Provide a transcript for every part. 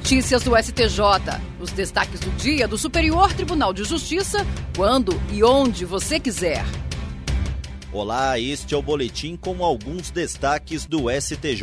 Notícias do STJ. Os destaques do dia do Superior Tribunal de Justiça, quando e onde você quiser. Olá, este é o boletim com alguns destaques do STJ.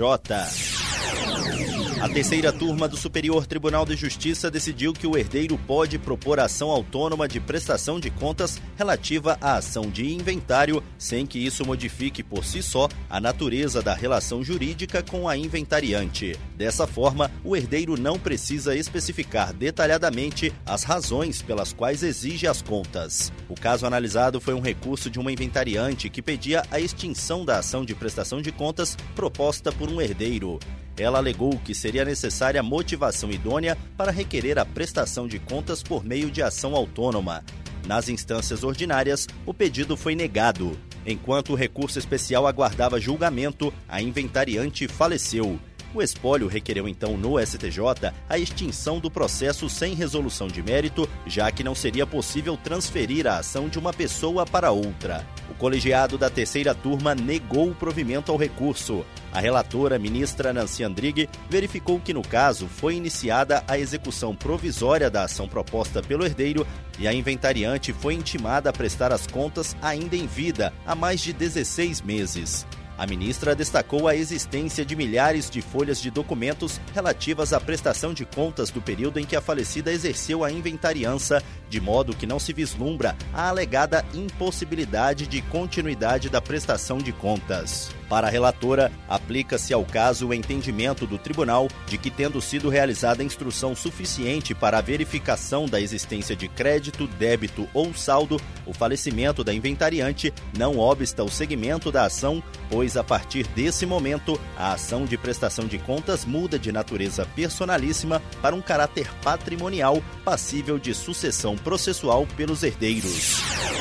A terceira turma do Superior Tribunal de Justiça decidiu que o herdeiro pode propor ação autônoma de prestação de contas relativa à ação de inventário, sem que isso modifique por si só a natureza da relação jurídica com a inventariante. Dessa forma, o herdeiro não precisa especificar detalhadamente as razões pelas quais exige as contas. O caso analisado foi um recurso de uma inventariante que pedia a extinção da ação de prestação de contas proposta por um herdeiro. Ela alegou que seria necessária motivação idônea para requerer a prestação de contas por meio de ação autônoma. Nas instâncias ordinárias, o pedido foi negado. Enquanto o recurso especial aguardava julgamento, a inventariante faleceu. O espólio requereu então no STJ a extinção do processo sem resolução de mérito, já que não seria possível transferir a ação de uma pessoa para outra. O colegiado da terceira turma negou o provimento ao recurso. A relatora, ministra Nancy Andrighi, verificou que no caso foi iniciada a execução provisória da ação proposta pelo herdeiro e a inventariante foi intimada a prestar as contas ainda em vida, há mais de 16 meses. A ministra destacou a existência de milhares de folhas de documentos relativas à prestação de contas do período em que a falecida exerceu a inventariança, de modo que não se vislumbra a alegada impossibilidade de continuidade da prestação de contas. Para a relatora, aplica-se ao caso o entendimento do tribunal de que, tendo sido realizada instrução suficiente para a verificação da existência de crédito, débito ou saldo, o falecimento da inventariante não obsta o segmento da ação, pois a partir desse momento, a ação de prestação de contas muda de natureza personalíssima para um caráter patrimonial passível de sucessão processual pelos herdeiros.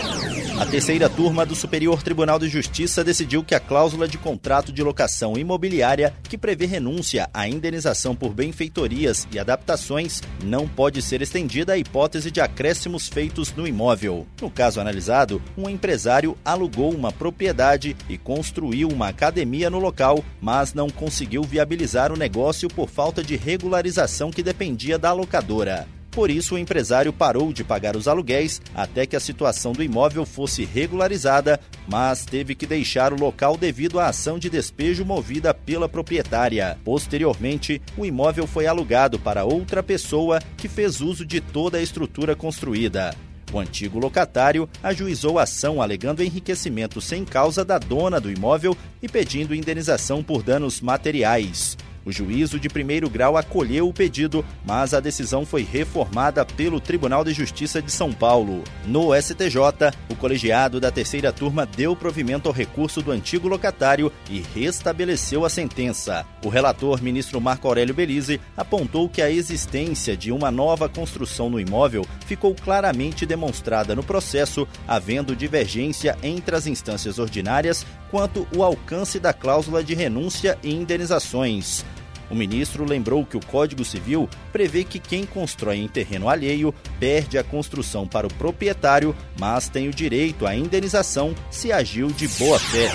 A terceira turma do Superior Tribunal de Justiça decidiu que a cláusula de contrato de locação imobiliária, que prevê renúncia à indenização por benfeitorias e adaptações, não pode ser estendida à hipótese de acréscimos feitos no imóvel. No caso analisado, um empresário alugou uma propriedade e construiu uma academia no local, mas não conseguiu viabilizar o negócio por falta de regularização que dependia da locadora. Por isso, o empresário parou de pagar os aluguéis até que a situação do imóvel fosse regularizada, mas teve que deixar o local devido à ação de despejo movida pela proprietária. Posteriormente, o imóvel foi alugado para outra pessoa que fez uso de toda a estrutura construída. O antigo locatário ajuizou a ação alegando enriquecimento sem causa da dona do imóvel e pedindo indenização por danos materiais. O juízo de primeiro grau acolheu o pedido, mas a decisão foi reformada pelo Tribunal de Justiça de São Paulo. No STJ, o colegiado da terceira turma deu provimento ao recurso do antigo locatário e restabeleceu a sentença. O relator, ministro Marco Aurélio Belize, apontou que a existência de uma nova construção no imóvel ficou claramente demonstrada no processo, havendo divergência entre as instâncias ordinárias quanto ao alcance da cláusula de renúncia e indenizações. O ministro lembrou que o Código Civil prevê que quem constrói em terreno alheio perde a construção para o proprietário, mas tem o direito à indenização se agiu de boa-fé.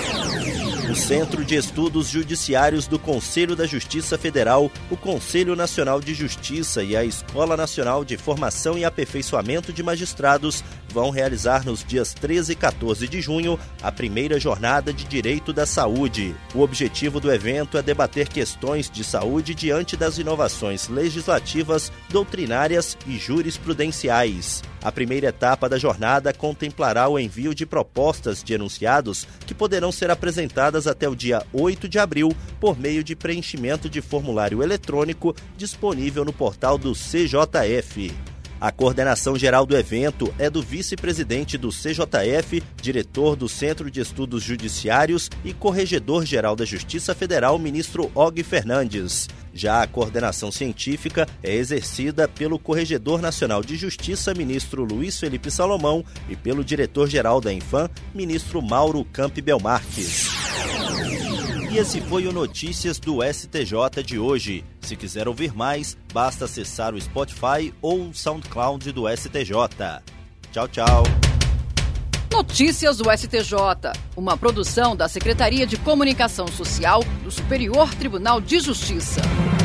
O Centro de Estudos Judiciários do Conselho da Justiça Federal, o Conselho Nacional de Justiça e a Escola Nacional de Formação e Aperfeiçoamento de Magistrados vão realizar nos dias 13 e 14 de junho a primeira jornada de Direito da Saúde. O objetivo do evento é debater questões de saúde diante das inovações legislativas, doutrinárias e jurisprudenciais. A primeira etapa da jornada contemplará o envio de propostas de enunciados que poderão ser apresentadas até o dia 8 de abril por meio de preenchimento de formulário eletrônico disponível no portal do CJF. A coordenação geral do evento é do vice-presidente do CJF, diretor do Centro de Estudos Judiciários e corregedor-geral da Justiça Federal, ministro Og Fernandes. Já a coordenação científica é exercida pelo Corregedor Nacional de Justiça, ministro Luiz Felipe Salomão, e pelo diretor-geral da Infam, ministro Mauro Campbell Marques. E esse foi o Notícias do STJ de hoje. Se quiser ouvir mais, basta acessar o Spotify ou o SoundCloud do STJ. Tchau, tchau. Notícias do STJ, uma produção da Secretaria de Comunicação Social do Superior Tribunal de Justiça.